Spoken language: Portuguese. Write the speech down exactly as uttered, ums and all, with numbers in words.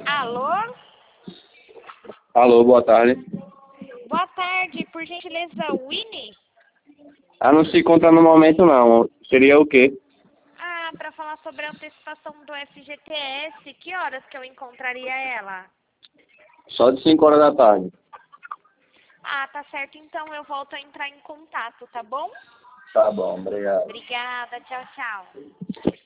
Alô? Alô, boa tarde. Boa tarde, por gentileza, Winnie? Ela não se encontra no momento não. Seria o quê? Ah, para falar sobre a antecipação do F G T S, que horas que eu encontraria ela? Só de cinco horas da tarde. Ah, tá certo, então eu volto a entrar em contato, tá bom? Tá bom, obrigado. Obrigada, tchau, tchau.